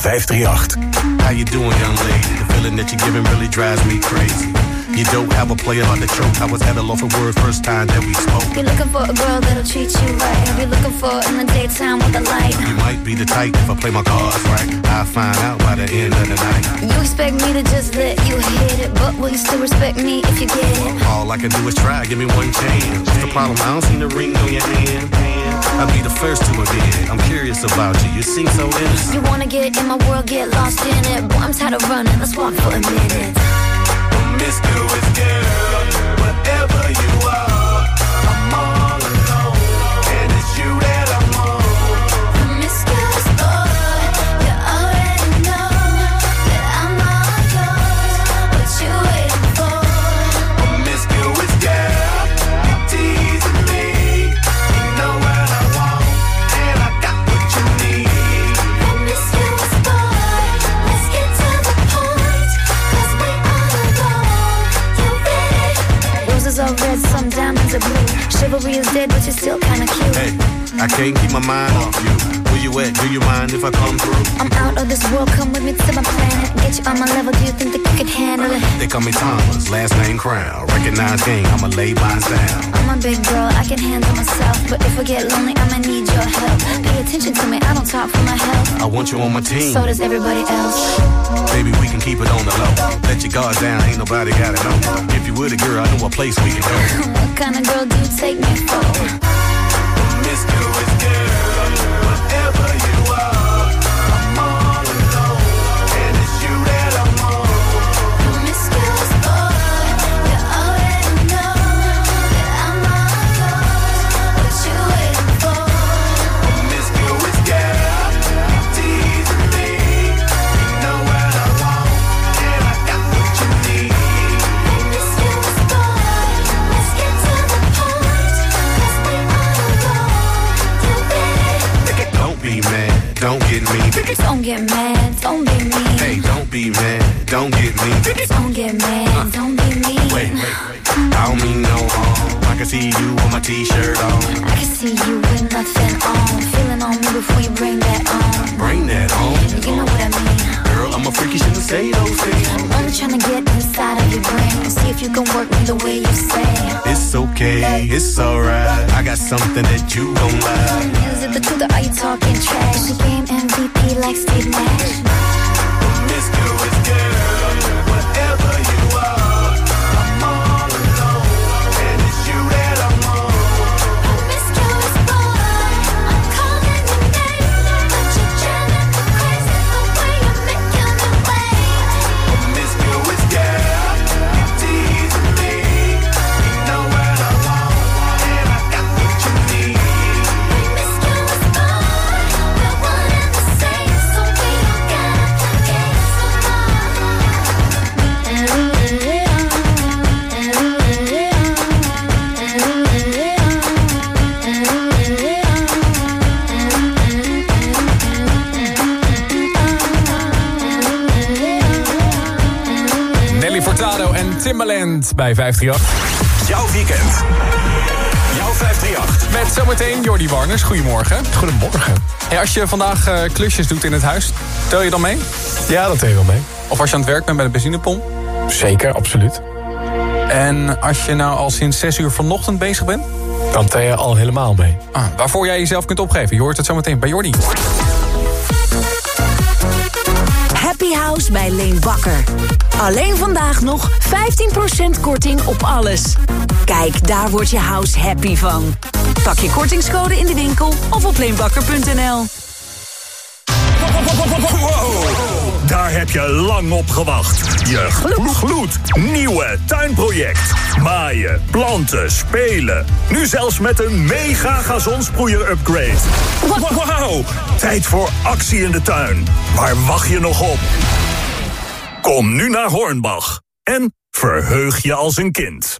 538. How you doing, young lady? The feeling that you're giving really drives me crazy. You don't have a player on the choke. I was at a loss of words first time that we spoke. You're looking for a girl that'll treat you right. You're looking for in the daytime with the light. You might be the type if I play my cards right. I'll find out by the end of the night. You expect me to just let you hit it, but will you still respect me if you get it? All I can do is try, give me one chance. What's the problem? I don't see the ring on your hand. I'll be the first to admit it. I'm curious about you. You seem so innocent. You wanna get in my world, get lost in it. Boy, I'm tired of running. Let's walk for a minute. Promiscuous girl, whatever you are, I'm all alone, and it's you that I'm on. Promiscuous boy, you already know that I'm all yours. What you waiting for? Promiscuous girl, you're teasing me. You know what I want, and I got what you need. Promiscuous boy, let's get to the point, 'cause we all alone. Roses are red, some diamonds are blue. Chivalry is dead, but you're still kinda cute. Hey, I can't keep my mind off you. Where you at? Do you mind if I come through? I'm out of this world, come with me to my planet. Get you on my level, do you think that you could handle it? They call me Thomas, last name Crown. Recognize game, I'ma lay mine down. I'm a big girl, I can handle myself. But if I get lonely, I'ma need your help. Pay attention to me, I don't talk for my health. I want you on my team. So does everybody else. Baby, we can keep it on the low. Let your guard down, ain't nobody gotta know. If you were the girl, I know a place we can go. What kind of girl do you take me for? Promiscuous girl, whatever you are, I'm all alone, and it's you that I'm on. Promiscuous boy, you already know that I'm all yours. What you waiting for? Promiscuous girl, you're teasing me. You know what I want, and I got what you need. Promiscuous boy, let's get to the point, 'cause we all alone. You ready? Don't be mad, don't get me. Don't get mad, don't be mean. Hey, don't be mad, don't get me. Don't get mad, don't be mean. Wait, I don't mean no harm. I can see you with my t-shirt on. I can see you with nothing on. Feeling on me before you bring that on. Bring that on. You know what I mean. Girl, I'm a freaky, shouldn't say those things. I'm only trying to get inside of your brain. See if you can work me the way you say. It's okay, it's alright. I got something that you gon' like. Is it the truth or are you talking trash? The game MVP like Steve Nash. Promiscuous girl, whatever you are, I'm all alone, and it's you that I'm on. Promiscuous boy, I'm calling your name, but you're driving me crazy the way you're making me wait. Promiscuous girl, you're teasing me. You know what I want, and I got what you need. Promiscuous boy, we're one and the same, so we don't gotta play games Nelly Furtado en Timbaland bij 538. Jouw weekend. Jouw 538. Met zometeen Jordi Warners. Goedemorgen. Goedemorgen. Hey, als je vandaag klusjes doet in het huis, tel je dan mee? Ja, dat tel je wel mee. Of als je aan het werk bent bij de benzinepomp? Zeker, absoluut. En als je nou al sinds 6 uur vanochtend bezig bent? Dan tel je al helemaal mee. Waarvoor jij jezelf kunt opgeven. Je hoort het zometeen bij Jordi. Happy House bij Leen Bakker. Alleen vandaag nog 15% korting op alles. Kijk, daar wordt je house happy van. Pak je kortingscode in de winkel of op leenbakker.nl. Wow, daar heb je lang op gewacht. Je gloednieuwe tuinproject. Maaien, planten, spelen. Nu zelfs met een mega gazonsproeier upgrade. Wauw, tijd voor actie in de tuin. Waar wacht je nog op? Kom nu naar Hornbach en verheug je als een kind.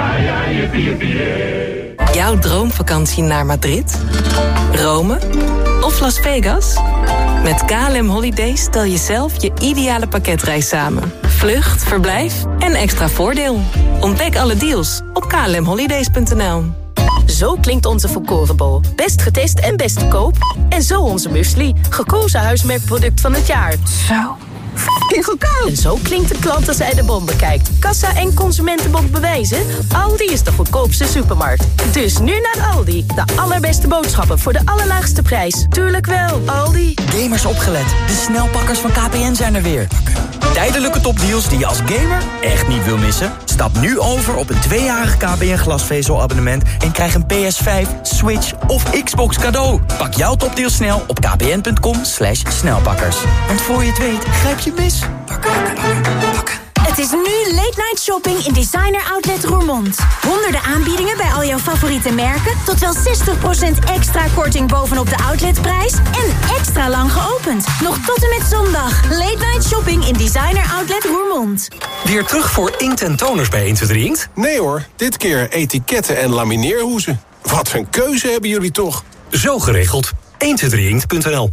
Jouw droomvakantie naar Madrid, Rome of Las Vegas? Met KLM Holidays stel je zelf je ideale pakketreis samen. Vlucht, verblijf en extra voordeel. Ontdek alle deals op klmholidays.nl. Zo klinkt onze volkorenbol. Best getest en best te koop. En zo onze muesli. Gekozen huismerkproduct van het jaar. Zo goedkoop. En zo klinkt de klant als hij de bon bekijkt. Kassa en Consumentenbond bewijzen. Aldi is de goedkoopste supermarkt. Dus nu naar Aldi. De allerbeste boodschappen voor de allerlaagste prijs. Tuurlijk wel, Aldi. Gamers opgelet. De snelpakkers van KPN zijn er weer. Tijdelijke topdeals die je als gamer echt niet wil missen? Stap nu over op een 2-jarig KPN glasvezelabonnement en krijg een PS5, Switch of Xbox cadeau. Pak jouw topdeal snel op kpn.com/snelpakkers. Want voor je het weet, grijp je mis. Het is nu late night shopping in Designer Outlet Roermond. Honderden aanbiedingen bij al jouw favoriete merken. Tot wel 60% extra korting bovenop de outletprijs. En extra lang geopend. Nog tot en met zondag. Late night shopping in Designer Outlet Roermond. Weer terug voor inkt en toners bij 1, 2, 3 Inkt? Nee hoor, dit keer etiketten en lamineerhoezen. Wat een keuze hebben jullie toch? Zo geregeld. 123inkt.nl.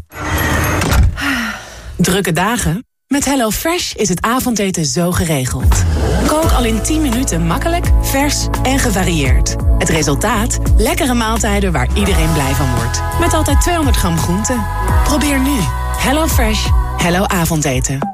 Drukke dagen? Met HelloFresh is het avondeten zo geregeld. Kook al in 10 minuten makkelijk, vers en gevarieerd. Het resultaat? Lekkere maaltijden waar iedereen blij van wordt. Met altijd 200 gram groente. Probeer nu. HelloFresh. Hello avondeten.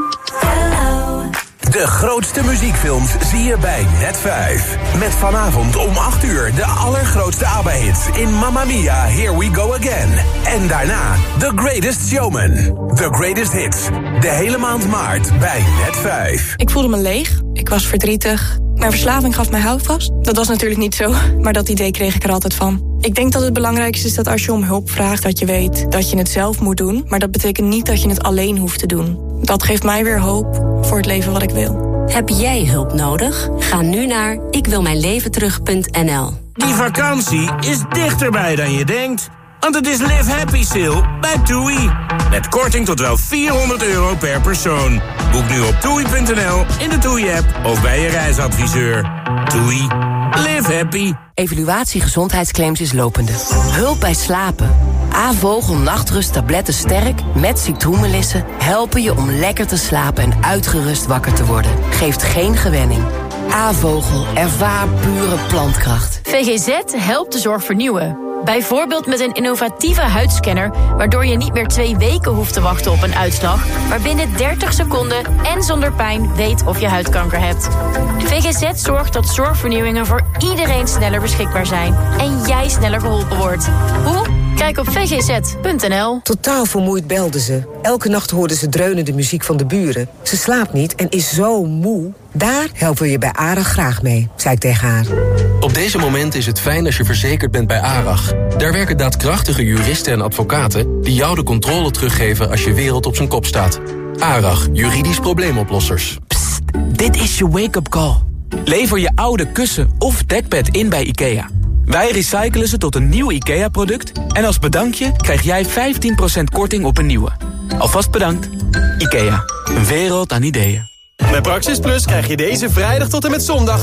De grootste muziekfilms zie je bij Net5. Met vanavond om 8 uur de allergrootste ABBA-hits in Mamma Mia, Here We Go Again. En daarna The Greatest Showman. The Greatest Hits. De hele maand maart bij Net5. Ik voelde me leeg. Ik was verdrietig. Mijn verslaving gaf mij houvast. Dat was natuurlijk niet zo, maar dat idee kreeg ik er altijd van. Ik denk dat het belangrijkste is dat als je om hulp vraagt, dat je weet dat je het zelf moet doen. Maar dat betekent niet dat je het alleen hoeft te doen. Dat geeft mij weer hoop voor het leven wat ik wil. Heb jij hulp nodig? Ga nu naar ikwilmijnleventerug.nl. Die vakantie is dichterbij dan je denkt. Want het is Live Happy Sale bij TUI. Met korting tot wel €400 per persoon. Boek nu op TUI.nl, in de TUI-app of bij je reisadviseur. TUI. Live happy. Evaluatie gezondheidsclaims is lopende. Hulp bij slapen. A-vogel Nachtrust tabletten sterk met citroenmelissen helpen je om lekker te slapen en uitgerust wakker te worden. Geeft geen gewenning. A-vogel, ervaar pure plantkracht. VGZ helpt de zorg vernieuwen. Bijvoorbeeld met een innovatieve huidscanner, waardoor je niet meer 2 weken hoeft te wachten op een uitslag, maar binnen 30 seconden en zonder pijn weet of je huidkanker hebt. VGZ zorgt dat zorgvernieuwingen voor iedereen sneller beschikbaar zijn en jij sneller geholpen wordt. Hoe? Kijk op vgz.nl. Totaal vermoeid belde ze. Elke nacht hoorde ze dreunende muziek van de buren. Ze slaapt niet en is zo moe. Daar helpen we je bij ARAG graag mee, zei ik tegen haar. Op deze momenten is het fijn als je verzekerd bent bij ARAG. Daar werken daadkrachtige juristen en advocaten die jou de controle teruggeven als je wereld op zijn kop staat. ARAG, juridisch probleemoplossers. Psst, dit is je wake-up call. Lever je oude kussen of dekbed in bij IKEA. Wij recyclen ze tot een nieuw IKEA-product en als bedankje krijg jij 15% korting op een nieuwe. Alvast bedankt. IKEA, een wereld aan ideeën. Bij Praxis Plus krijg je deze vrijdag tot en met zondag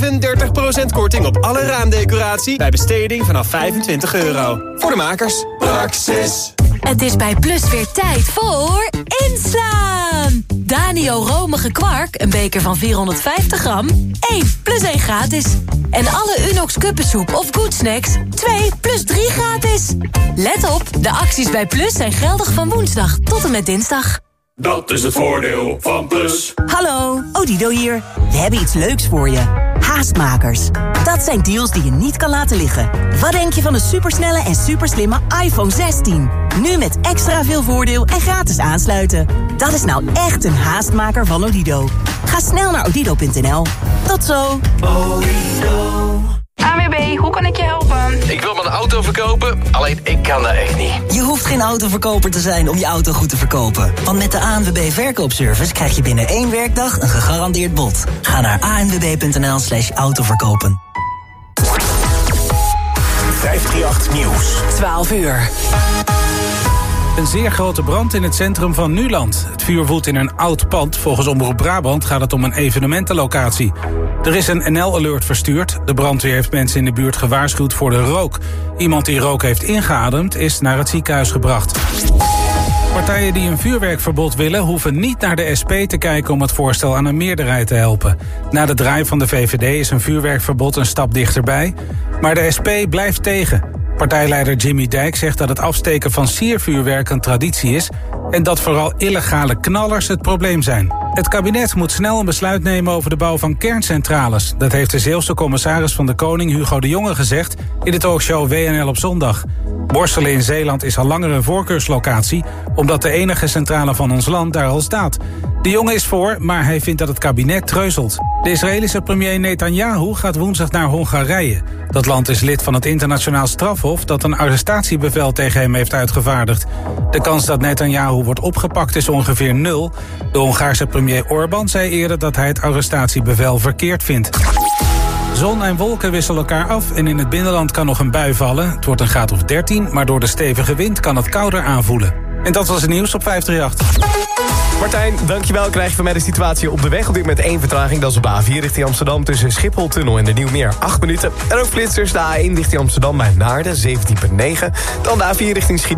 35% korting op alle raamdecoratie bij besteding vanaf €25. Voor de makers. Praxis. Het is bij Plus weer tijd voor inslaan. Danio romige kwark, een beker van 450 gram. 1 + 1 gratis. En alle Unox kuppensoep of Good Snacks 2 + 3 gratis. Let op, de acties bij Plus zijn geldig van woensdag tot en met dinsdag. Dat is het voordeel van Plus. Hallo, Odido hier. We hebben iets leuks voor je. Haastmakers. Dat zijn deals die je niet kan laten liggen. Wat denk je van de supersnelle en superslimme iPhone 16? Nu met extra veel voordeel en gratis aansluiten. Dat is nou echt een haastmaker van Odido. Ga snel naar odido.nl. Tot zo. ANWB, hoe kan ik je helpen? Ik wil mijn auto verkopen, alleen ik kan dat echt niet. Je hoeft geen autoverkoper te zijn om je auto goed te verkopen. Want met de ANWB Verkoopservice krijg je binnen 1 werkdag een gegarandeerd bod. Ga naar anwb.nl/autoverkopen. 538 Nieuws. 12 uur. Een zeer grote brand in het centrum van Nuland. Het vuur woedt in een oud pand. Volgens Omroep Brabant gaat het om een evenementenlocatie. Er is een NL-alert verstuurd. De brandweer heeft mensen in de buurt gewaarschuwd voor de rook. Iemand die rook heeft ingeademd is naar het ziekenhuis gebracht. Partijen die een vuurwerkverbod willen hoeven niet naar de SP te kijken om het voorstel aan een meerderheid te helpen. Na de draai van de VVD is een vuurwerkverbod een stap dichterbij, maar de SP blijft tegen. Partijleider Jimmy Dijk zegt dat het afsteken van siervuurwerk een traditie is en dat vooral illegale knallers het probleem zijn. Het kabinet moet snel een besluit nemen over de bouw van kerncentrales. Dat heeft de Zeeuwse commissaris van de Koning Hugo de Jonge gezegd in de talkshow WNL op zondag. Borselen in Zeeland is al langer een voorkeurslocatie, omdat de enige centrale van ons land daar al staat. De Jonge is voor, maar hij vindt dat het kabinet treuzelt. De Israëlische premier Netanyahu gaat woensdag naar Hongarije. Dat land is lid van het internationaal strafhof dat een arrestatiebevel tegen hem heeft uitgevaardigd. De kans dat Netanyahu wordt opgepakt is ongeveer 0. De Hongaarse premier Orbán zei eerder dat hij het arrestatiebevel verkeerd vindt. Zon en wolken wisselen elkaar af en in het binnenland kan nog een bui vallen. Het wordt een graad of 13, maar door de stevige wind kan het kouder aanvoelen. En dat was het nieuws op 538. Martijn, dankjewel. Krijg je van mij de situatie op de weg. Op dit moment 1 vertraging, dat is op de A4 richting Amsterdam... tussen Schiphol-tunnel en de Nieuwmeer, 8 minuten. En ook flitsers, de A1 richting Amsterdam bij Naarden, 17,9. Dan de A4 richting Schiedam.